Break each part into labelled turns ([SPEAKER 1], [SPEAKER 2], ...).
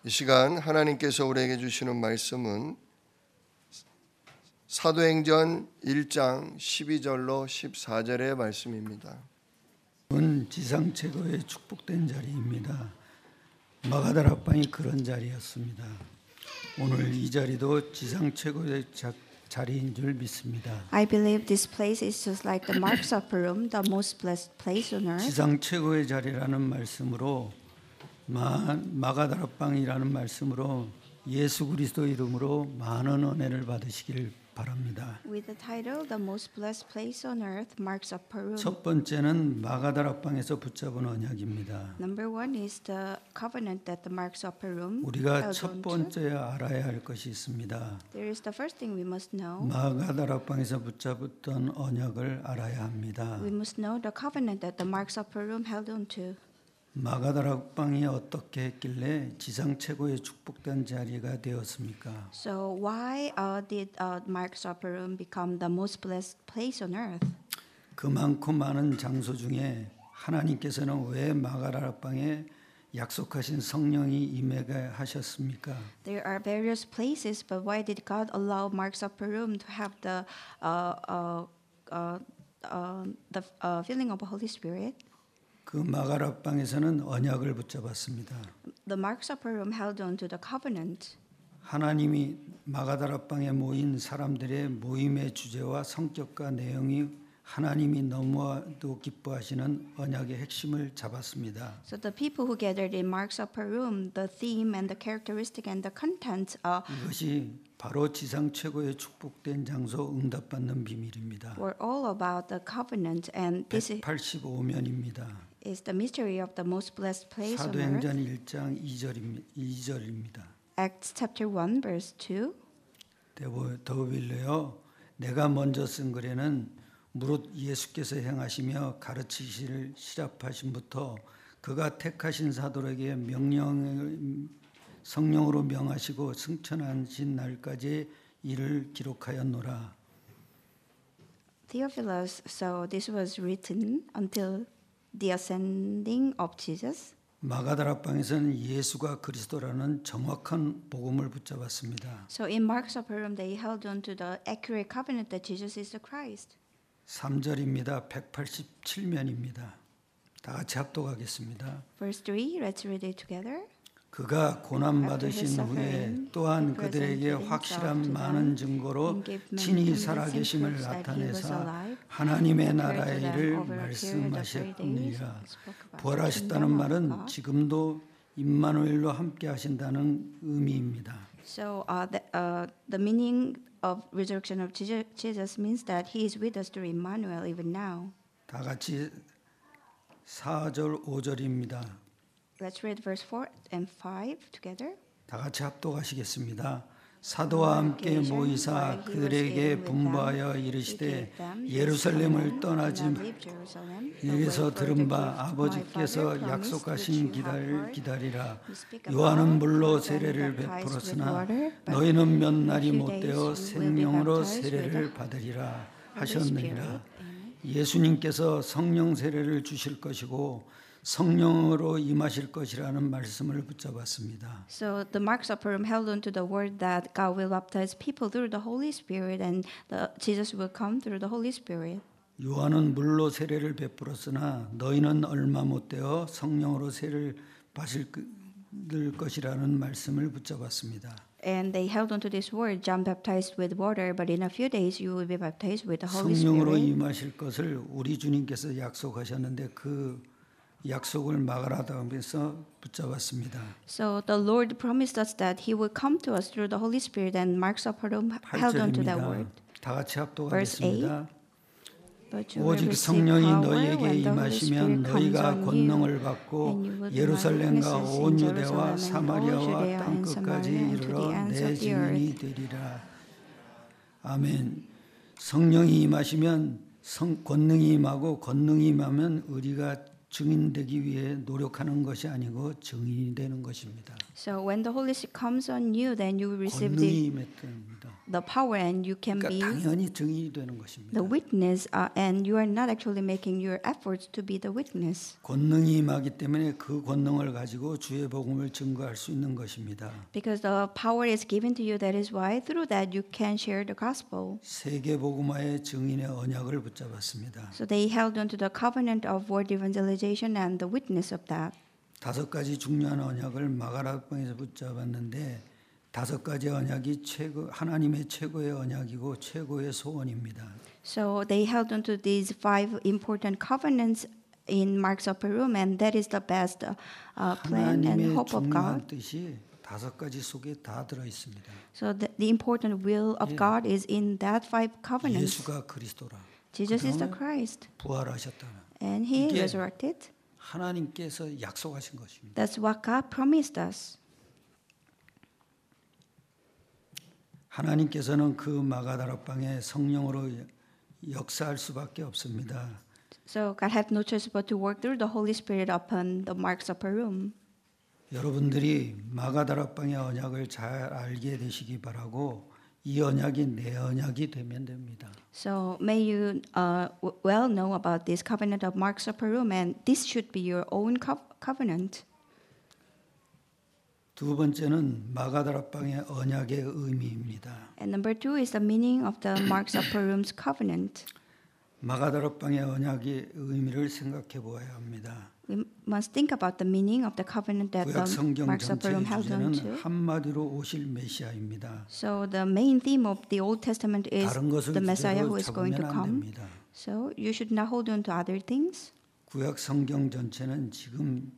[SPEAKER 1] 이 시간 하나님께서 우리에게 주시는 말씀은 사도행전 1장 12절로 14절의 말씀입니다.
[SPEAKER 2] 지상 최고의 축복된 자리입니다. 마가다락방이 그런 자리였습니다. 오늘 이 자리도 지상 최고의 자리인 줄 믿습니다.
[SPEAKER 3] I believe this place is just like the Mark's upper room, the most blessed place on earth.
[SPEAKER 2] 지상 최고의 자리라는 말씀으로 마가다락방이라는 말씀으로 예수 그리스도 이름으로 많은 은혜를 받으시길 바랍니다.
[SPEAKER 3] With the title, the most blessed place on earth, Mark's upper room.
[SPEAKER 2] 첫 번째는 마가다락방에서 붙잡은 언약입니다.
[SPEAKER 3] Number one is the covenant that the Mark's upper room
[SPEAKER 2] 우리가
[SPEAKER 3] held
[SPEAKER 2] 첫
[SPEAKER 3] on to.
[SPEAKER 2] 번째 알아야 할 것이 있습니다.
[SPEAKER 3] There is the first thing we must know.
[SPEAKER 2] 마가다락방에서 붙잡았던 언약을 알아야 합니다.
[SPEAKER 3] We must know the covenant that the Mark's upper room held on to.
[SPEAKER 2] 마가다락방이 어떻게 했길래 지상 최고의 축복된 자리가 되었습니까?
[SPEAKER 3] So why did Mark's upper room become the most blessed place on earth?
[SPEAKER 2] 그 많고 많은 장소 중에 하나님께서는 왜 마가다락방에 약속하신 성령이 임하게 하셨습니까?
[SPEAKER 3] There are various places, but why did God allow Mark's upper room to have the filling of the Holy Spirit?
[SPEAKER 2] 그 마가다락방에서는 언약을 붙잡았습니다.
[SPEAKER 3] The Mark's upper room held on to the covenant.
[SPEAKER 2] 하나님이 마가다락방에 모인 사람들의 모임의 주제와 성격과 내용이 하나님이 너무도 기뻐하시는 언약의 핵심을 잡았습니다.
[SPEAKER 3] So the people who gathered in Mark's upper room, the theme and the characteristic and the content
[SPEAKER 2] 이것이 바로 지상 최고의 축복된 장소 응답받는 비밀입니다.
[SPEAKER 3] were all about the covenant, and this
[SPEAKER 2] 185면입니다.
[SPEAKER 3] is the mystery of the most blessed place on earth.
[SPEAKER 2] 사도행전 1장 2절입니다.
[SPEAKER 3] Acts chapter 1 verse 2.
[SPEAKER 2] 더빌려요. 내가 먼저 쓴 글에는 무릇 예수께서 행하시며 가르치시를 시작하심부터 그가 택하신 사도에게 성령으로 명하시고 승천하신 날까지 이를 기록하였노라.
[SPEAKER 3] Theophilus, so this was written until the ascending of Jesus.
[SPEAKER 2] 마가다락방에서는 예수가 그리스도라는 정확한 복음을 붙잡았습니다.
[SPEAKER 3] So in Mark's upper room, they held on to the accurate covenant that Jesus is the Christ.
[SPEAKER 2] 3절입니다. 187면입니다. 다 같이 합독하겠습니다.
[SPEAKER 3] Verse 3, let's read it together.
[SPEAKER 2] 그가 고난 받으신 후에 또한 그들에게 확실한 많은 증거로 친히 살아계심을 나타내사 하나님의 나라의 일을 말씀하셨느니라. 부활하셨다는 말은 지금도 임마누엘로 함께 하신다는 의미입니다.
[SPEAKER 3] So the meaning of resurrection of Jesus means that He is with us through Emmanuel even now.
[SPEAKER 2] 다 같이 4절 5절입니다.
[SPEAKER 3] Let's read verse 4 and 5 together.
[SPEAKER 2] 다 같이 합독하시겠습니다. 사도와 함께 모이사 그들에게 분부하여 이르시되 예루살렘을 떠나지 여기서 들은 바 아버지께서 약속하신 기다리라. 요한은 물로 세례를 베풀었으나 너희는 몇 날이 못되어 생명으로 세례를 받으리라 하셨느니라. 예수님께서 성령 세례를 주실 것이고 성령으로 임하실 것이라는 말씀을 붙잡았습니다.
[SPEAKER 3] So the Mark's upper room held on to the word that God will baptize people through the Holy Spirit, and Jesus will come through the Holy Spirit.
[SPEAKER 2] 요한은 물로 세례를 베풀었으나 너희는 얼마 못되어 성령으로 세례를 받을 것이라는 말씀을 붙잡았습니다.
[SPEAKER 3] And they held on to this word, John baptized with water, but in a few days you will be baptized with the Holy
[SPEAKER 2] 성령으로
[SPEAKER 3] Spirit.
[SPEAKER 2] 임하실 것을 우리 주님께서 약속하셨는데 그 약속을 마가다락방에서 붙잡았습니다.
[SPEAKER 3] So the Lord promised us that He will come to us through the Holy Spirit, and Mark's upper room held on to that word.
[SPEAKER 2] 다 같이 합독하겠습니다.
[SPEAKER 3] But you will
[SPEAKER 2] 오직
[SPEAKER 3] receive
[SPEAKER 2] 성령이
[SPEAKER 3] power
[SPEAKER 2] 너희에게
[SPEAKER 3] when the Holy
[SPEAKER 2] 임하시면
[SPEAKER 3] Spirit comes
[SPEAKER 2] 너희가
[SPEAKER 3] on you,
[SPEAKER 2] 권능을 받고
[SPEAKER 3] and you will be my
[SPEAKER 2] 예루살렘과
[SPEAKER 3] witnesses
[SPEAKER 2] 온
[SPEAKER 3] in
[SPEAKER 2] 유대와
[SPEAKER 3] Jerusalem and all
[SPEAKER 2] 사마리아와
[SPEAKER 3] Judea
[SPEAKER 2] 땅
[SPEAKER 3] and
[SPEAKER 2] 끝까지
[SPEAKER 3] Samaria and to the
[SPEAKER 2] 이르러
[SPEAKER 3] ends
[SPEAKER 2] 내
[SPEAKER 3] of the earth.
[SPEAKER 2] 증인이 되리라. 아멘. 성령이 임하시면 권능이 임하고 권능이 임하면 우리가 증인되기 위해 노력하는 것이 아니고 증인이 되는 것입니다.
[SPEAKER 3] So when the Holy Spirit comes on you, then you will receive the
[SPEAKER 2] 권능이 임했답니다.
[SPEAKER 3] power, and you can
[SPEAKER 2] 그러니까
[SPEAKER 3] be
[SPEAKER 2] 당연히 증인이 되는 것입니다.
[SPEAKER 3] the witness, and you are not actually making your efforts to be the witness.
[SPEAKER 2] 권능이 임하기 때문에 그 권능을 가지고 주의 복음을 증거할 수 있는 것입니다.
[SPEAKER 3] Because the power is given to you, that is why through that you can share the gospel.
[SPEAKER 2] 세계 복음화의 증인의 언약을 붙잡았습니다.
[SPEAKER 3] So they held on to the covenant of word evangelization and the witness of that.
[SPEAKER 2] 5가지 중요한 언약을 마가다락방에서 붙잡았는데 5가지 언약이 하나님의 최고의 언약이고 최고의 소원입니다.
[SPEAKER 3] So they held on to these 5 important covenants in Mark's upper room, and that is the best plan and
[SPEAKER 2] 하나님의
[SPEAKER 3] hope of
[SPEAKER 2] 중요한
[SPEAKER 3] God.
[SPEAKER 2] 뜻이 5가지 속에 다 들어 있습니다.
[SPEAKER 3] So the important will of God is in that 5 covenants.
[SPEAKER 2] 예수가 그리스도라.
[SPEAKER 3] Jesus is the
[SPEAKER 2] 그다음에
[SPEAKER 3] Christ,
[SPEAKER 2] 부활하셨다는.
[SPEAKER 3] and He
[SPEAKER 2] 이게
[SPEAKER 3] resurrected.
[SPEAKER 2] 하나님께서 약속하신 것입니다.
[SPEAKER 3] That's what God promised us.
[SPEAKER 2] 하나님께서는 그 마가다락방에 성령으로 역사할 수밖에 없습니다.
[SPEAKER 3] So God had no choice but to work through the Holy Spirit upon the Mark's upper room.
[SPEAKER 2] 여러분들이 마가다락방의 언약을 잘 알게 되시기 바라고 이 언약이 내 언약이 되면 됩니다.
[SPEAKER 3] So may you well know about this covenant of Mark's upper room, and this should be your own covenant.
[SPEAKER 2] 두 번째는 마가다락방의 언약의 의미입니다.
[SPEAKER 3] And number 2 is the meaning of the Mark's upper room's covenant.
[SPEAKER 2] 마가다락방의 언약의 의미를 생각해 보아야 합니다.
[SPEAKER 3] We must think about the meaning of the covenant that
[SPEAKER 2] 구약
[SPEAKER 3] the
[SPEAKER 2] 성경
[SPEAKER 3] Mark's upper
[SPEAKER 2] 전체의
[SPEAKER 3] room held on
[SPEAKER 2] 주제는
[SPEAKER 3] to.
[SPEAKER 2] 한마디로 오실 메시아입니다.
[SPEAKER 3] So the main theme of the Old Testament is
[SPEAKER 2] 다른 것을
[SPEAKER 3] the Messiah
[SPEAKER 2] 주제로
[SPEAKER 3] who is going to
[SPEAKER 2] 잡으면 안
[SPEAKER 3] come.
[SPEAKER 2] 됩니다.
[SPEAKER 3] So you should not hold on to other things.
[SPEAKER 2] 구약 성경 전체는 지금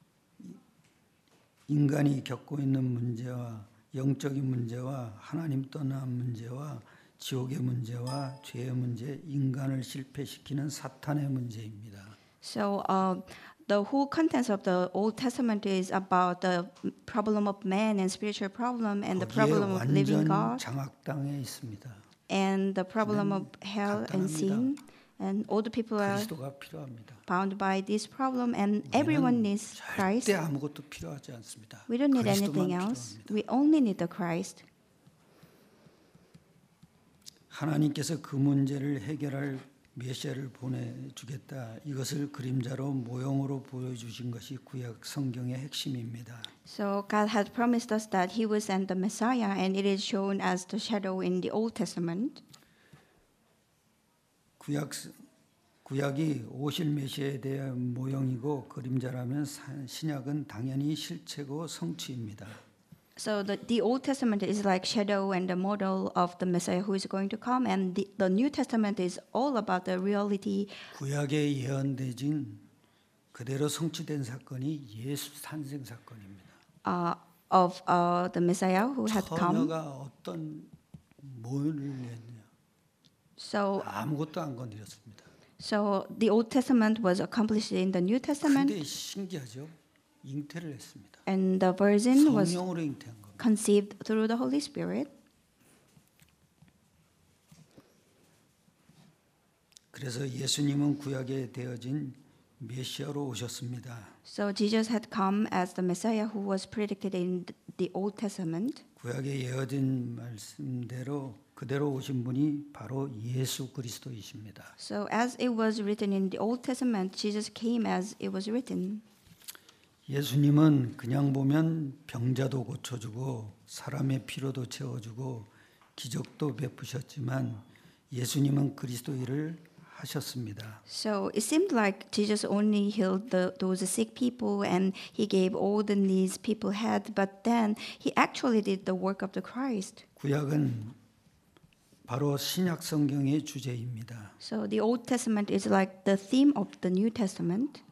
[SPEAKER 2] 인간이 겪고 있는 문제와 영적인 문제와 하나님 떠난 문제와 지옥의 문제와 죄의 문제, 인간을 실패시키는 사탄의 문제입니다.
[SPEAKER 3] So the whole contents of the Old Testament is about the problem of man and spiritual problem, and the
[SPEAKER 2] 거기에
[SPEAKER 3] problem of living
[SPEAKER 2] 완전
[SPEAKER 3] God,
[SPEAKER 2] 장악당해 있습니다.
[SPEAKER 3] and the problem of hell and sin. And all the people are
[SPEAKER 2] 그리스도가 필요합니다.
[SPEAKER 3] bound by this problem, and everyone needs Christ.
[SPEAKER 2] 절대 아무것도 필요하지 않습니다.
[SPEAKER 3] We don't need
[SPEAKER 2] 그리스도만
[SPEAKER 3] anything else.
[SPEAKER 2] 필요합니다.
[SPEAKER 3] We only need the Christ.
[SPEAKER 2] 하나님께서 그 문제를 해결할 메시아를 보내주겠다. 이것을 그림자로 모형으로 보여주신 것이 구약 성경의 핵심입니다.
[SPEAKER 3] So God had promised us that He will send the Messiah, and it is shown as the shadow in the Old Testament. 구약이 오실 메시아에 대한 모형이고 그림자라면 신약은 당연히 실체고 성취입니다. So the Old Testament is like shadow and the model of the Messiah who is going to come, and the New Testament is all about the reality.
[SPEAKER 2] 구약에 예언되진 그대로 성취된 사건이 예수 탄생 사건입니다.
[SPEAKER 3] Of the Messiah who had come.
[SPEAKER 2] 처녀가 어떤 뭘 했냐?
[SPEAKER 3] So
[SPEAKER 2] 아무것도 안 건드렸습니다.
[SPEAKER 3] the Old Testament was accomplished in the New Testament,
[SPEAKER 2] 근데 신기하죠? 잉태를 했습니다.
[SPEAKER 3] and the virgin was
[SPEAKER 2] 성령으로 잉태한 겁니다.
[SPEAKER 3] conceived through the Holy Spirit.
[SPEAKER 2] 그래서 예수님은 구약에 되어진 메시아로 오셨습니다.
[SPEAKER 3] So Jesus had come as the Messiah who was predicted in the Old Testament.
[SPEAKER 2] 구약에 예언된 말씀대로 그대로 오신 분이 바로 예수 그리스도이십니다.
[SPEAKER 3] So as it was written in the Old Testament, Jesus came as it was written.
[SPEAKER 2] 예수님은 그냥 보면 병자도 고쳐주고 사람의 피로도 채워주고 기적도 베푸셨지만 예수님은 그리스도 일을 하셨습니다.
[SPEAKER 3] So it seemed like Jesus only healed those sick people, and He gave all the needs people had, but then He actually did the work of the Christ.
[SPEAKER 2] 구약은 바로 신약 성경의 주제입니다.
[SPEAKER 3] So the Old Testament is like the theme of the New Testament.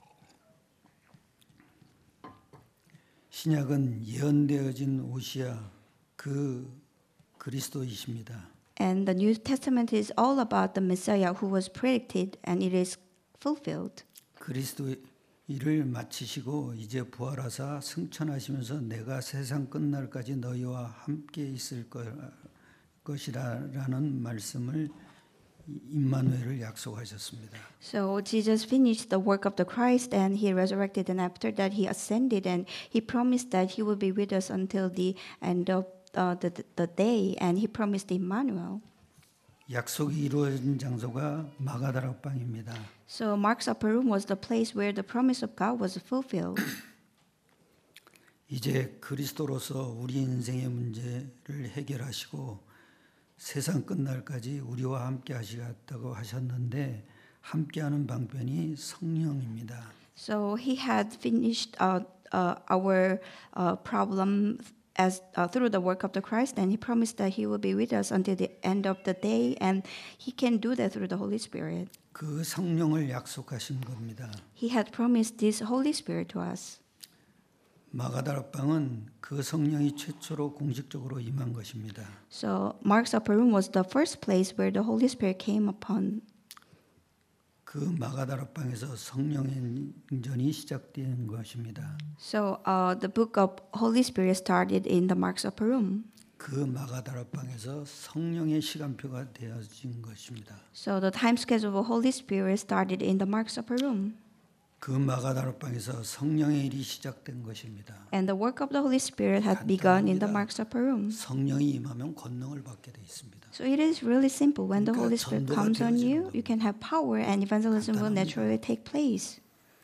[SPEAKER 2] 신약은 예언되어진 오시아 그 그리스도이십니다.
[SPEAKER 3] And the New Testament is all about the Messiah who was predicted, and it is fulfilled.
[SPEAKER 2] 그리스도 일을 마치시고 이제 부활하사 승천하시면서 내가 세상 끝날까지 너희와 함께 있을 것이라는 말씀을 임마누엘을 약속하셨습니다.
[SPEAKER 3] So Jesus finished the work of the Christ and he resurrected, and after that he ascended and he promised that he will be with us until the end of the day, and he promised Emmanuel.
[SPEAKER 2] 약속이 이루어진 장소가 마가다락방입니다.
[SPEAKER 3] So Mark's upper room was the place where the promise of God was fulfilled.
[SPEAKER 2] 이제 그리스도로서 우리 인생의 문제를 해결하시고 세상 끝날까지 우리와 함께 하시겠다고 하셨는데 함께하는 방편이 성령입니다.
[SPEAKER 3] So he had finished our problem as through the work of the Christ, and he promised that he will be with us until the end of the day, and he can do that through the Holy Spirit.
[SPEAKER 2] 그 성령을 약속하신 겁니다.
[SPEAKER 3] He had promised this Holy Spirit to us.
[SPEAKER 2] 마가다락방은 그 성령이 최초로 공식적으로 임한 것입니다.
[SPEAKER 3] So Mark's upper room was the first place where the Holy Spirit came upon.
[SPEAKER 2] 그 마가다락방에서 성령의 인전이 시작된 것입니다.
[SPEAKER 3] So the book of Holy Spirit started in the Mark's upper room.
[SPEAKER 2] 그 마가다락방에서 성령의 시간표가 되어진 것입니다.
[SPEAKER 3] So the time schedule of Holy Spirit started in the Mark's upper room.
[SPEAKER 2] 그 마가다락방에서 성령의 일이 시작된 것입니다.
[SPEAKER 3] And the work of the Holy Spirit had begun in the Mark's upper room.
[SPEAKER 2] 성령이 임하면 권능을 받게 돼 있습니다.
[SPEAKER 3] So it is really simple. When the
[SPEAKER 2] 그러니까
[SPEAKER 3] Holy Spirit
[SPEAKER 2] 전도가
[SPEAKER 3] comes on
[SPEAKER 2] 되어지는
[SPEAKER 3] you,
[SPEAKER 2] 겁니다.
[SPEAKER 3] you can have power, and evangelism will
[SPEAKER 2] 간단합니다.
[SPEAKER 3] naturally take place.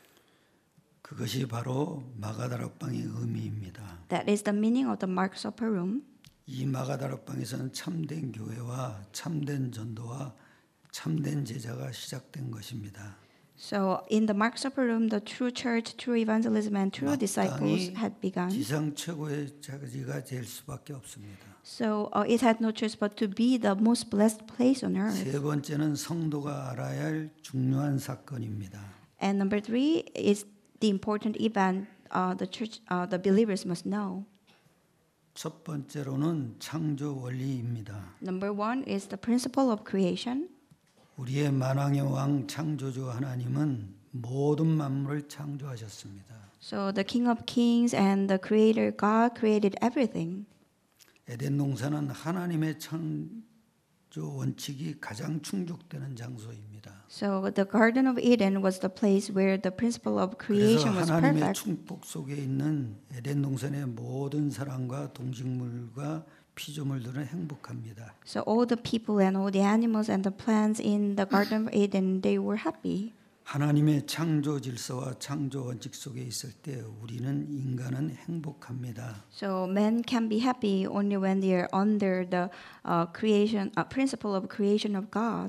[SPEAKER 2] 그것이 바로 마가다락방의 의미입니다.
[SPEAKER 3] That is the meaning of the Mark's upper room.
[SPEAKER 2] 이 마가다락방에서는 참된 교회와 참된 전도와 참된 제자가 시작된 것입니다.
[SPEAKER 3] So in the Mark's upper room, the true church, true evangelism, and true disciples
[SPEAKER 2] 마땅히
[SPEAKER 3] had begun.
[SPEAKER 2] 지상 최고의 자리가 될 수밖에 없습니다.
[SPEAKER 3] So it had no choice but to be the most blessed place on earth.
[SPEAKER 2] 세 번째는 성도가 알아야 할 중요한 사건입니다.
[SPEAKER 3] And number 3 is the important event the church, the believers must know.
[SPEAKER 2] 첫 번째로는 창조 원리입니다.
[SPEAKER 3] Number 1 is the principle of creation.
[SPEAKER 2] 우리의 만왕의 왕 창조주 하나님은 모든 만물을 창조하셨습니다.
[SPEAKER 3] So the King of Kings and the Creator God created everything.
[SPEAKER 2] 에덴 동산은 하나님의 창조 원칙이 가장 충족되는 장소입니다.
[SPEAKER 3] So the Garden of Eden was the place where the principle of
[SPEAKER 2] 그래서
[SPEAKER 3] creation was
[SPEAKER 2] 하나님의
[SPEAKER 3] perfect.
[SPEAKER 2] 축복 속에 있는 에덴 동산의 모든 사람과 동식물과 피조물들은 행복합니다.
[SPEAKER 3] So all the people and all the animals and the plants in the Garden of Eden, they were happy.
[SPEAKER 2] 하나님의 창조 질서와 창조 원칙 속에 있을 때 우리는 인간은 행복합니다.
[SPEAKER 3] So men can be happy only when they are under the creation principle of creation of God.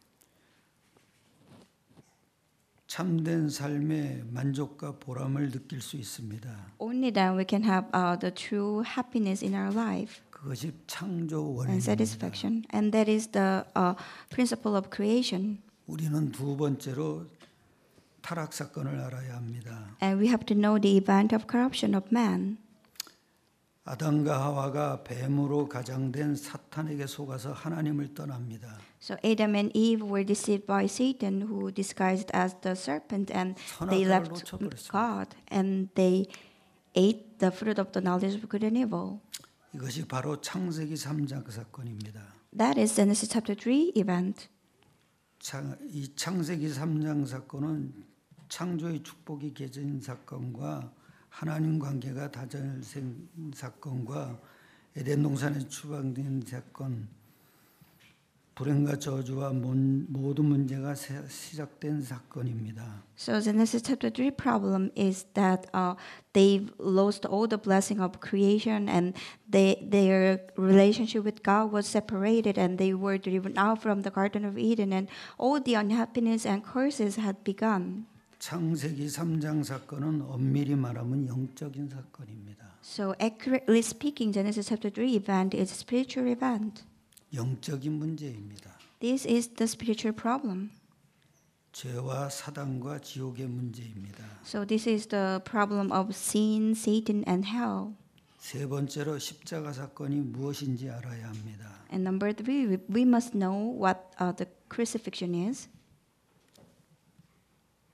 [SPEAKER 2] 참된 삶의 만족과 보람을 느낄 수 있습니다.
[SPEAKER 3] Only then we can have the true happiness in our life
[SPEAKER 2] 그것이 창조
[SPEAKER 3] and
[SPEAKER 2] 원리입니다.
[SPEAKER 3] satisfaction, and that is the principle of creation.
[SPEAKER 2] 우리는 두 번째로 타락 사건을 알아야 합니다.
[SPEAKER 3] And we have to know the event of corruption of man.
[SPEAKER 2] 아담과 하와가 뱀으로 가장된 사탄에게 속아서 하나님을 떠납니다.
[SPEAKER 3] So Adam and Eve were deceived by Satan, who disguised as the serpent, and they
[SPEAKER 2] 선악과를
[SPEAKER 3] left
[SPEAKER 2] 놓쳐버렸습니다.
[SPEAKER 3] God, and they ate the fruit of the knowledge of good and evil.
[SPEAKER 2] 이것이 바로 창세기 3장 사건입니다.
[SPEAKER 3] That is Genesis chapter 3 event.
[SPEAKER 2] 이 창세기 3장 사건은 창조의 축복이 개진 사건과 하나님 관계가 다져진 사건과 에덴 동산에 추방된 사건, 불행과 저주와 모든 문제가 시작된 사건입니다.
[SPEAKER 3] So Genesis chapter 3 problem is that they've lost all the blessing of creation, and their relationship with God was separated, and they were driven out from the Garden of Eden, and all the unhappiness and curses had begun.
[SPEAKER 2] 창세기 3장 사건은 엄밀히 말하면 영적인 사건입니다.
[SPEAKER 3] So accurately speaking, Genesis chapter 3 event is a spiritual event.
[SPEAKER 2] 영적인 문제입니다.
[SPEAKER 3] This is the spiritual problem.
[SPEAKER 2] 죄와 사단과 지옥의 문제입니다.
[SPEAKER 3] So this is the problem of sin, Satan, and hell.
[SPEAKER 2] 세 번째로 십자가 사건이 무엇인지 알아야 합니다.
[SPEAKER 3] And number 3, we must know what the crucifixion is.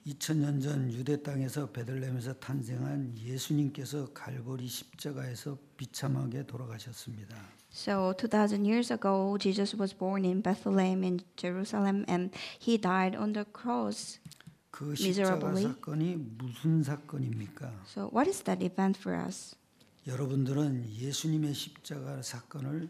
[SPEAKER 2] 2000년 전 유대 땅에서 베들레헴에서 탄생한 예수님께서 갈보리 십자가에서 비참하게 돌아가셨습니다.
[SPEAKER 3] So 2000 years ago, Jesus was born in Bethlehem in Jerusalem, and he died on the cross.
[SPEAKER 2] 그 십자가
[SPEAKER 3] miserably.
[SPEAKER 2] 사건이 무슨 사건입니까?
[SPEAKER 3] So what is that event for us?
[SPEAKER 2] 여러분들은 예수님의 십자가 사건을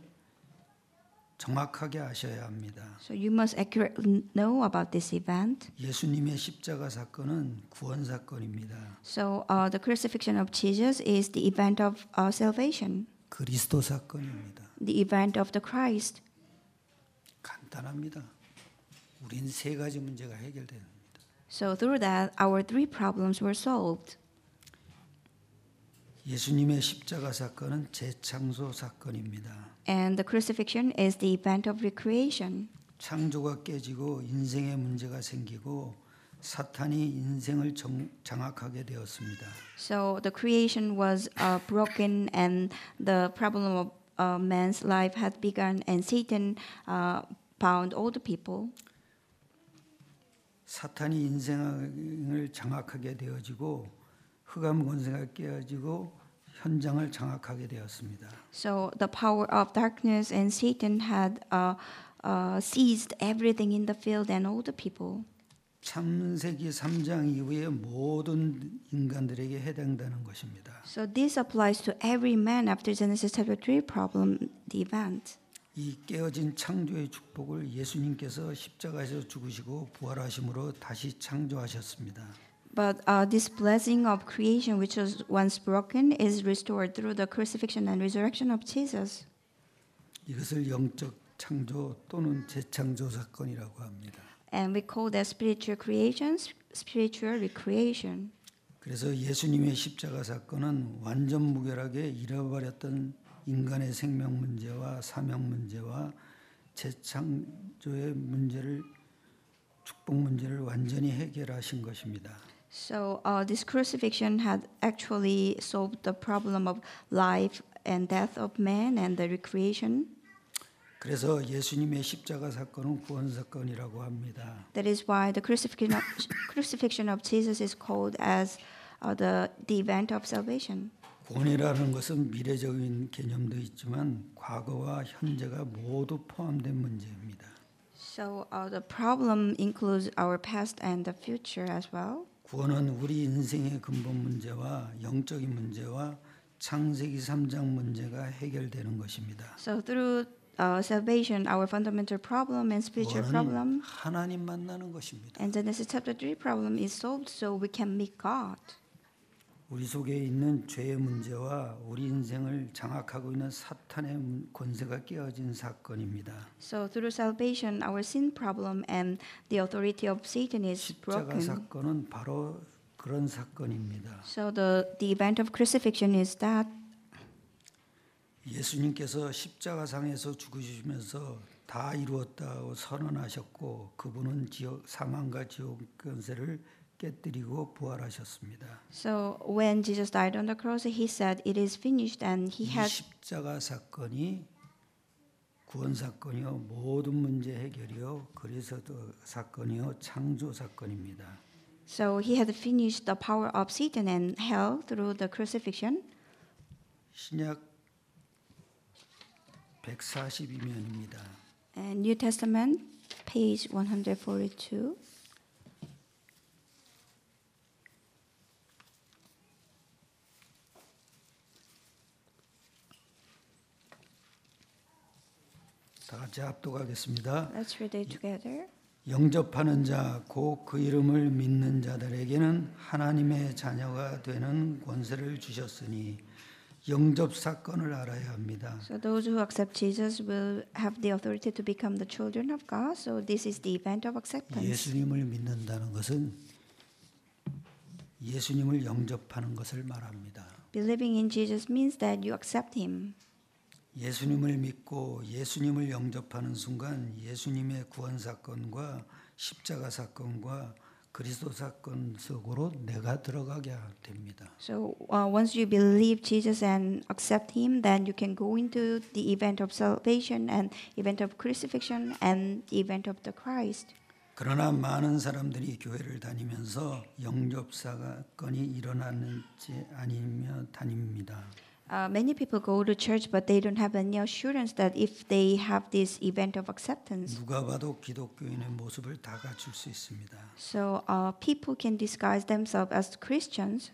[SPEAKER 2] 정확하게 아셔야 합니다.
[SPEAKER 3] So you must accurately know about this event.
[SPEAKER 2] 예수님의 십자가 사건은 구원 사건입니다.
[SPEAKER 3] So the crucifixion of Jesus is the event of salvation,
[SPEAKER 2] 그리스도 사건입니다.
[SPEAKER 3] the event of the Christ.
[SPEAKER 2] 간단합니다. 우린 세 가지 문제가 해결됩니다.
[SPEAKER 3] So through that, our three problems were solved.
[SPEAKER 2] 예수님의 십자가 사건은 재창조 사건입니다.
[SPEAKER 3] And the crucifixion is the event of recreation.
[SPEAKER 2] 창조가 깨지고 인생의 문제가 생기고 사탄이 인생을 장악하게 되었습니다.
[SPEAKER 3] So the creation was broken, and the problem of man's life had begun, and Satan bound all the people.
[SPEAKER 2] 사탄이 인생을 장악하게 되어지고 흑암 권세가 깨어지고 현장을 장악하게 되었습니다.
[SPEAKER 3] So the power of darkness and Satan had seized everything in the field and all the people.
[SPEAKER 2] 창세기 3장 이후에 모든 인간들에게 해당되는 것입니다.
[SPEAKER 3] So this applies to every man after Genesis chapter 3 problem, the event.
[SPEAKER 2] 이 깨어진 창조의 축복을 예수님께서 십자가에서 죽으시고 부활하심으로 다시 창조하셨습니다.
[SPEAKER 3] But this blessing of creation, which was once broken, is restored through the crucifixion and resurrection of Jesus.
[SPEAKER 2] 이것을 영적 창조 또는 재창조 사건이라고 합니다.
[SPEAKER 3] And we call that spiritual creation, spiritual recreation.
[SPEAKER 2] 그래서 예수님의 십자가 사건은 완전 무결하게 잃어버렸던 인간의 생명 문제와 사명 문제와 재창조의 문제를 축복 문제를 완전히 해결하신 것입니다.
[SPEAKER 3] So this crucifixion had actually solved the problem of life and death of man and the recreation.
[SPEAKER 2] 그래서 예수님의 십자가 사건은 구원 사건이라고 합니다.
[SPEAKER 3] That is why the crucifixion of Jesus is called as the event of salvation.
[SPEAKER 2] 구원이라는 것은 미래적인 개념도 있지만 과거와 현재가 모두 포함된 문제입니다.
[SPEAKER 3] So the problem includes our past and the future as well.
[SPEAKER 2] 구원은 우리 인생의 근본 문제와 영적인 문제와 창세기 3장 문제가 해결되는 것입니다.
[SPEAKER 3] So through salvation, our fundamental problem and spiritual problem,
[SPEAKER 2] 구원은 하나님 만나는 것입니다.
[SPEAKER 3] and Genesis chapter 3 problem is solved so we can meet God.
[SPEAKER 2] 우리 속에 있는 죄의 문제와 우리 인생을 장악하고 있는 사탄의 권세가 깨어진 사건입니다.
[SPEAKER 3] So through salvation, our sin problem and the authority of Satan is
[SPEAKER 2] 십자가
[SPEAKER 3] broken.
[SPEAKER 2] 사건은 바로 그런 사건입니다.
[SPEAKER 3] So the event of crucifixion is that
[SPEAKER 2] 예수님께서 십자가상에서 죽으시면서 다 이루었다고 선언하셨고 그분은 사망과 지옥 권세를 깨뜨리고 부활하셨습니다.
[SPEAKER 3] So when Jesus died on the cross, he said, "It is finished," and he
[SPEAKER 2] 이
[SPEAKER 3] had.
[SPEAKER 2] 십자가 사건이 구원 사건이요 모든 문제 해결이요 그리스도 사건이요 창조 사건입니다.
[SPEAKER 3] So he had finished the power of Satan and hell through the crucifixion.
[SPEAKER 2] 신약 142면입니다.
[SPEAKER 3] And New Testament, page 142.
[SPEAKER 2] 다 같이 합독하겠습니다.
[SPEAKER 3] Let's read it together.
[SPEAKER 2] 영접하는 자, 곧 그 이름을 믿는 자들에게는 하나님의 자녀가 되는 권세를 주셨으니 영접 사건을 알아야 합니다.
[SPEAKER 3] So those who accept Jesus will have the authority to become the children of God. So this is the event of acceptance.
[SPEAKER 2] 예수님을 믿는다는 것은 예수님을 영접하는 것을 말합니다.
[SPEAKER 3] Believing in Jesus means that you accept him.
[SPEAKER 2] 예수님을 믿고 예수님을 영접하는 순간 예수님의 구원 사건과 십자가 사건과 그리스도 사건 속으로 내가 들어가게 됩니다.
[SPEAKER 3] So once you believe Jesus and accept him, then you can go into the event of salvation and event of crucifixion and the event of the Christ.
[SPEAKER 2] 그러나 많은 사람들이 교회를 다니면서 영접 사건이 일어나는지 아니며 다닙니다.
[SPEAKER 3] Many people go to church, but they don't have any assurance that if they have this event of acceptance,
[SPEAKER 2] 누가 봐도 기독교인의 모습을 다 갖출 수 있습니다.
[SPEAKER 3] so people can disguise themselves as Christians.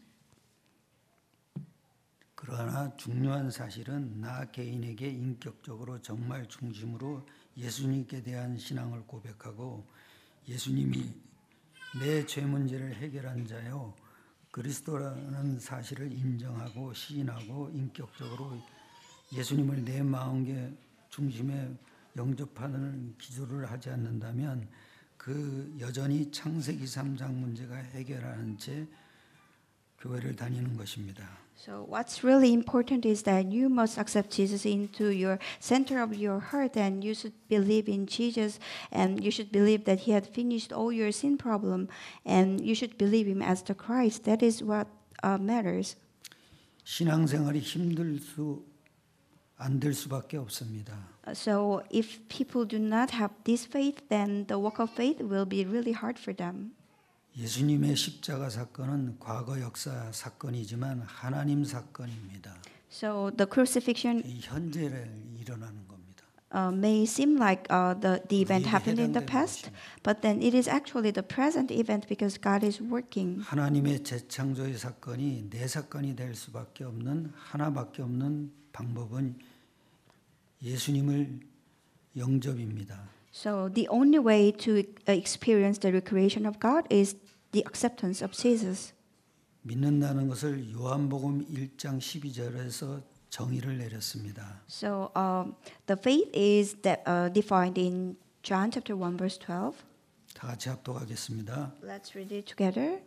[SPEAKER 2] 그러나 중요한 사실은 나 개인에게 인격적으로 정말 중심으로 예수님께 대한 신앙을 고백하고 예수님이 내 죄 문제를 해결한 자요 그리스도라는 사실을 인정하고 시인하고 인격적으로 예수님을 내 마음의 중심에 영접하는 기도를 하지 않는다면 그 여전히 창세기 3장 문제가 해결하는 채 교회를 다니는 것입니다.
[SPEAKER 3] So what's really important is that you must accept Jesus into your center of your heart, and you should believe in Jesus, and you should believe that He had finished all your sin problem, and you should believe Him as the Christ. That is what matters.
[SPEAKER 2] 신앙생활이 힘들 수 안 될 수밖에 없습니다.
[SPEAKER 3] So if people do not have this faith, then the walk of faith will be really hard for them.
[SPEAKER 2] 예수님의 십자가 사건은 과거 역사 사건이지만 하나님 사건입니다.
[SPEAKER 3] So the crucifixion
[SPEAKER 2] 현재를 일어나는 겁니다.
[SPEAKER 3] may seem like the event
[SPEAKER 2] 우리에게
[SPEAKER 3] happened in the
[SPEAKER 2] 해당되는
[SPEAKER 3] past,
[SPEAKER 2] 것입니다.
[SPEAKER 3] but then it is actually the present event because God is working.
[SPEAKER 2] 하나님의 재창조의 사건이 내 사건이 될 수밖에 없는 하나밖에 없는 방법은 예수님을 영접입니다.
[SPEAKER 3] So the only way to experience the recreation of God is the acceptance of Jesus.
[SPEAKER 2] 믿는다는 것을 요한복음 1장 12절에서 정의를 내렸습니다.
[SPEAKER 3] So the faith is defined in John chapter 1 verse 12.
[SPEAKER 2] 다 같이 합독하겠습니다.
[SPEAKER 3] Let's read it together.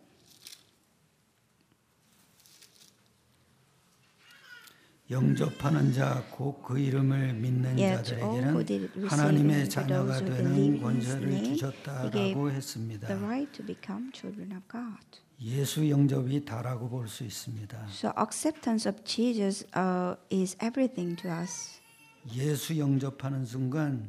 [SPEAKER 2] 영접하는 자 곧 그 이름을 믿는
[SPEAKER 3] Yet all who
[SPEAKER 2] 자들에게는
[SPEAKER 3] did receive
[SPEAKER 2] 하나님의
[SPEAKER 3] him, to
[SPEAKER 2] 자녀가
[SPEAKER 3] those who
[SPEAKER 2] 되는
[SPEAKER 3] believe in his
[SPEAKER 2] 권세를
[SPEAKER 3] name, he gave
[SPEAKER 2] 주셨다라고 했습니다.
[SPEAKER 3] the right to become children of God.
[SPEAKER 2] 예수 영접이 다라고 볼 수 있습니다.
[SPEAKER 3] So acceptance of Jesus is everything to us.
[SPEAKER 2] 예수 영접하는 순간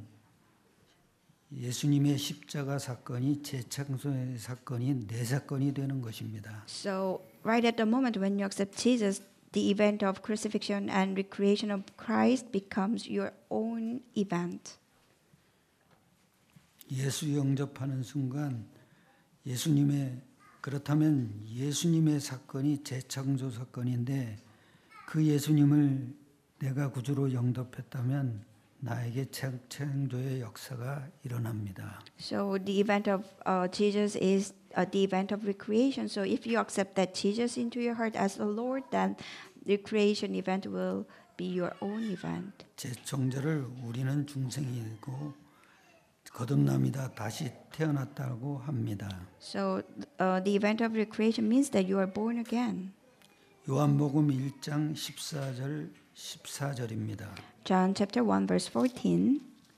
[SPEAKER 2] 예수님의 십자가 사건이 재창조의 사건이 내 사건이 되는 것입니다.
[SPEAKER 3] So right at the moment when you accept Jesus, the event of crucifixion and recreation of Christ becomes your own event.
[SPEAKER 2] 예수 영접하는 순간 그렇다면 예수님의 사건이 재창조 사건인데 그 예수님을 내가 구주로 영접했다면 나에게 창조의 역사가 일어납니다.
[SPEAKER 3] So the event of Jesus is the event of recreation. So if you accept that Jesus into your heart as the Lord, then the recreation event will be your own event.
[SPEAKER 2] 재창조를 우리는 중생이고 거듭남이다 다시 태어났다고 합니다.
[SPEAKER 3] So the event of recreation means that you are born again.
[SPEAKER 2] 요한복음 1장 14절입니다.
[SPEAKER 3] John chapter 1 verse 14.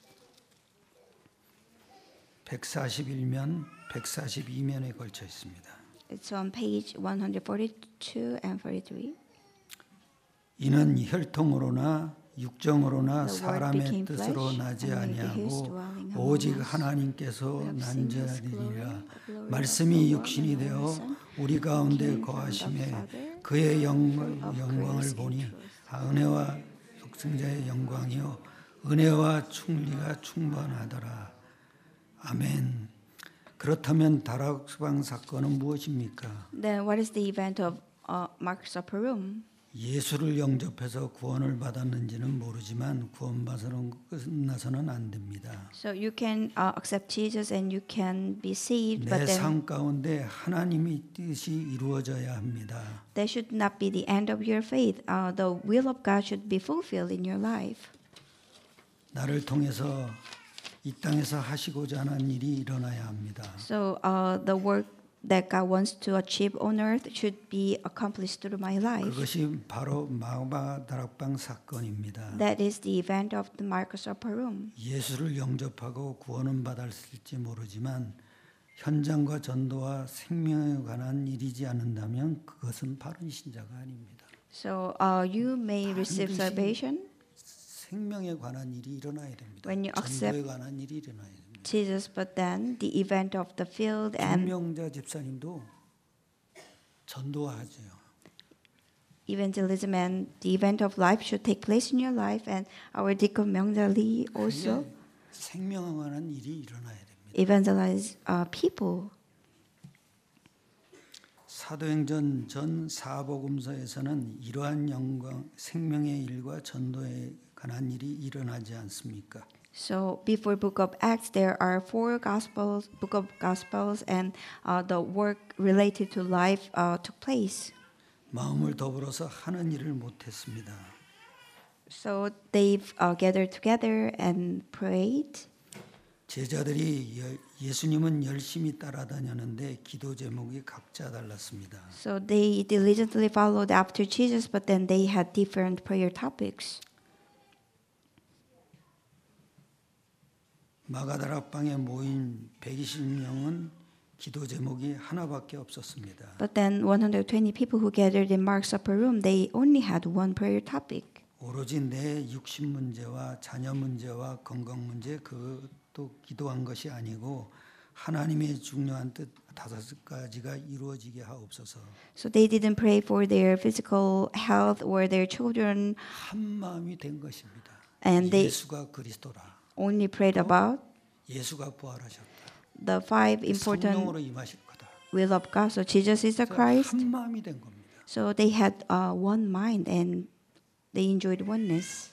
[SPEAKER 2] 141면 142면에 걸쳐 있습니다.
[SPEAKER 3] It's on page 142 and 43.
[SPEAKER 2] 이는 혈통으로나 육정으로나
[SPEAKER 3] The word
[SPEAKER 2] 사람의
[SPEAKER 3] became
[SPEAKER 2] 뜻으로
[SPEAKER 3] flesh
[SPEAKER 2] 나지
[SPEAKER 3] and made his
[SPEAKER 2] 아니하고
[SPEAKER 3] dwelling among
[SPEAKER 2] 오직
[SPEAKER 3] us.
[SPEAKER 2] 하나님께서
[SPEAKER 3] We have
[SPEAKER 2] 난
[SPEAKER 3] seen his
[SPEAKER 2] 자리리라.
[SPEAKER 3] glory, the glory
[SPEAKER 2] 말씀이
[SPEAKER 3] of the
[SPEAKER 2] 육신이
[SPEAKER 3] one and
[SPEAKER 2] 되어
[SPEAKER 3] only Son,
[SPEAKER 2] 우리 가운데
[SPEAKER 3] came from the
[SPEAKER 2] 거하심에
[SPEAKER 3] Father,
[SPEAKER 2] 그의
[SPEAKER 3] full of
[SPEAKER 2] 영광을
[SPEAKER 3] grace
[SPEAKER 2] 보니
[SPEAKER 3] and truth.
[SPEAKER 2] 은혜와 독생자의 영광이요 은혜와 충리가 충만하더라. 아멘. 그렇다면 다락방 사건은 무엇입니까?
[SPEAKER 3] Then what is the event of Marcus of Perum?
[SPEAKER 2] 예수를 영접해서 구원을 받았는지는 모르지만 구원받아서는 끝나서는 안 됩니다.
[SPEAKER 3] So you can accept Jesus and you can be saved,
[SPEAKER 2] 내
[SPEAKER 3] but then
[SPEAKER 2] 삶 가운데 하나님의 뜻이 이루어져야 합니다.
[SPEAKER 3] that should not be the end of your faith. The will of God should be fulfilled in your life.
[SPEAKER 2] 나를 통해서 이 땅에서 하시고자 하는 일이 일어나야 합니다.
[SPEAKER 3] So the work that God wants to achieve on earth should be accomplished through my life.
[SPEAKER 2] 그것이 바로 마바 다락방 사건입니다.
[SPEAKER 3] That is the event of the Marcus of Perum.
[SPEAKER 2] 예수를 영접하고 구원은 받았을지 모르지만 현장과 전도와 생명에 관한 일이지 않는다면 그것은 바른 신자가 아닙니다.
[SPEAKER 3] So you may receive
[SPEAKER 2] 반드시
[SPEAKER 3] salvation
[SPEAKER 2] 생명에 관한 일이 일어나야 됩니다.
[SPEAKER 3] when you
[SPEAKER 2] 전도에
[SPEAKER 3] accept
[SPEAKER 2] 관한 일이 일어나야 됩니다.
[SPEAKER 3] Jesus, but then the event of the field and
[SPEAKER 2] 김명자 집사님도 전도하죠.
[SPEAKER 3] evangelism and the event of life should take place in your life, and our deacon Myung-ja Lee also
[SPEAKER 2] 생명하는 일이 일어나야 됩니다.
[SPEAKER 3] evangelize people.
[SPEAKER 2] 사도행전 전 사복음서에서는 이러한 영광, 생명의 일과 전도에 관한 일이 일어나지 않습니까?
[SPEAKER 3] So before Book of Acts, there are four Gospels, Book of Gospels, and the work related to life took place.
[SPEAKER 2] 마음을 더불어서 하는 일을 못했습니다.
[SPEAKER 3] So they've gathered together and prayed.
[SPEAKER 2] 제자들이 예수님은 열심히 따라다녔는데 기도 제목이 각자 달랐습니다.
[SPEAKER 3] So they diligently followed after Jesus, but then they had different prayer topics.
[SPEAKER 2] 마가다락방에 모인 120명은 기도 제목이 하나밖에 없었습니다.
[SPEAKER 3] But then 120 people who gathered in Mark's upper room, they only had one prayer topic.
[SPEAKER 2] 오로지 내 육신 문제와 자녀 문제와 건강 문제 그것도 기도한 것이 아니고 하나님의 중요한 뜻 5가지가 이루어지게 하옵소서.
[SPEAKER 3] So they didn't pray for their physical health or their children,
[SPEAKER 2] 한 마음이 된 것입니다.
[SPEAKER 3] and they
[SPEAKER 2] 예수가 그리스도라.
[SPEAKER 3] only prayed about
[SPEAKER 2] 예수가 부활하셨다.
[SPEAKER 3] the five important
[SPEAKER 2] 성령으로 임하실 거다.
[SPEAKER 3] will of God. So Jesus is the Christ.
[SPEAKER 2] 한 마음이 된 겁니다.
[SPEAKER 3] So they had one mind and they enjoyed oneness.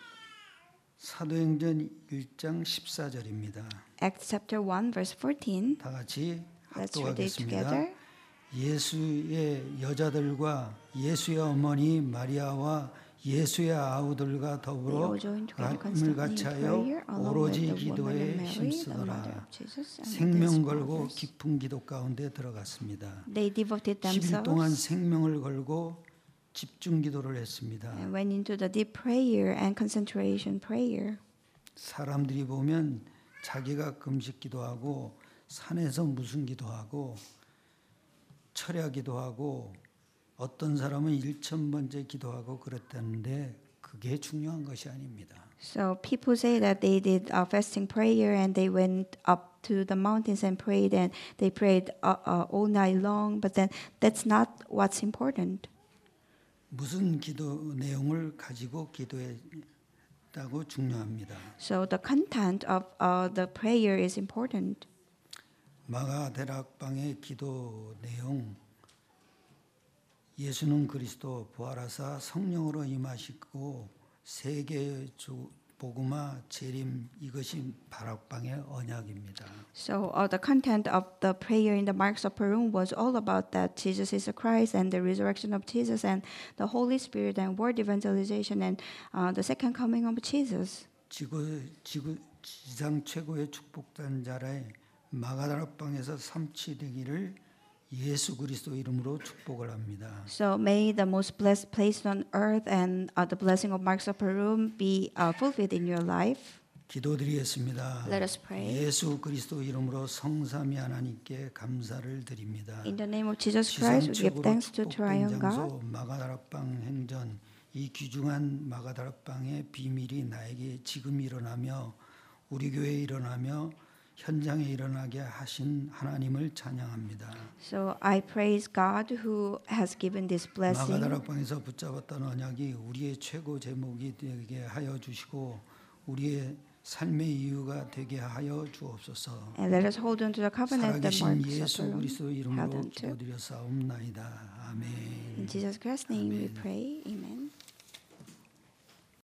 [SPEAKER 2] 사도행전 1장 14절입니다.
[SPEAKER 3] Acts chapter 1 verse 14.
[SPEAKER 2] 다 같이
[SPEAKER 3] Let's read it
[SPEAKER 2] 합독하겠습니다.
[SPEAKER 3] together.
[SPEAKER 2] 예수의 여자들과 예수의 어머니 마리아와 예수의 아우들과 더불어
[SPEAKER 3] They all joined together
[SPEAKER 2] 마음을
[SPEAKER 3] constantly
[SPEAKER 2] 같이
[SPEAKER 3] in
[SPEAKER 2] 하여
[SPEAKER 3] prayer, along with
[SPEAKER 2] 오로지
[SPEAKER 3] the woman
[SPEAKER 2] 기도에
[SPEAKER 3] and Mary, the mother
[SPEAKER 2] 힘쓰더라.
[SPEAKER 3] of Jesus, and
[SPEAKER 2] 생명
[SPEAKER 3] his
[SPEAKER 2] 걸고
[SPEAKER 3] brothers.
[SPEAKER 2] 깊은 기도 가운데 들어갔습니다.
[SPEAKER 3] They devoted
[SPEAKER 2] 10일 동안
[SPEAKER 3] themselves
[SPEAKER 2] 생명을 걸고 집중 기도를 했습니다.
[SPEAKER 3] and went into the deep prayer and concentration prayer.
[SPEAKER 2] 사람들이 보면 자기가 금식 기도하고 산에서 무슨 기도하고 철야 기도하고 어떤 사람은 1000번째 기도하고 그랬다는데 그게 중요한 것이 아닙니다.
[SPEAKER 3] So people say that they did fasting prayer and they went up to the mountains and prayed and they prayed all night long, but then that's not what's important.
[SPEAKER 2] 무슨 기도 내용을 가지고 기도했다고 중요합니다.
[SPEAKER 3] So the content of the prayer is important.
[SPEAKER 2] 마가다락방의 기도 내용 예수는 그리스도 부활하사 성령으로 임하시고 세계 복음화 재림 이것이 다락방의 언약입니다.
[SPEAKER 3] So the content of the prayer in the Mark's upper room was all about that Jesus is the Christ and the resurrection of Jesus and the Holy Spirit and word evangelization and the second coming of Jesus.
[SPEAKER 2] 지상 최고의 축복단자의 마가다락방에서 삼치되기를 예수 그리스도 이름으로 축복을 합니다.
[SPEAKER 3] So may the most blessed place on earth and the blessing of Mark's upper room be fulfilled in your life.
[SPEAKER 2] 기도드리겠습니다.
[SPEAKER 3] Let us pray.
[SPEAKER 2] 예수 그리스도 이름으로 성삼위 하나님께 감사를 드립니다.
[SPEAKER 3] In the name of Jesus
[SPEAKER 2] 지상
[SPEAKER 3] Christ, we give
[SPEAKER 2] 최고로
[SPEAKER 3] thanks to
[SPEAKER 2] 축복된
[SPEAKER 3] Triune God.
[SPEAKER 2] 장소 마가다락방 행전 이 귀중한 마가다락방의 비밀이 나에게 지금 일어나며 우리 교회에 일어나며 현장에 일어나게 하신 하나님을 찬양합니다.
[SPEAKER 3] So I praise God who has given this blessing.
[SPEAKER 2] 마가다락방에서 붙잡았던 언약이 우리의 최고 제목이 되게 하여 주시고 우리의 삶의 이유가 되게 하여 주옵소서.
[SPEAKER 3] And let us hold on to the covenant that
[SPEAKER 2] 살아계신
[SPEAKER 3] Mark's
[SPEAKER 2] 예수
[SPEAKER 3] upper room
[SPEAKER 2] 그리스도
[SPEAKER 3] held
[SPEAKER 2] 이름으로
[SPEAKER 3] on to.
[SPEAKER 2] 기도드렸사옵나이다. 아멘.
[SPEAKER 3] In Jesus Christ's name we pray. Amen.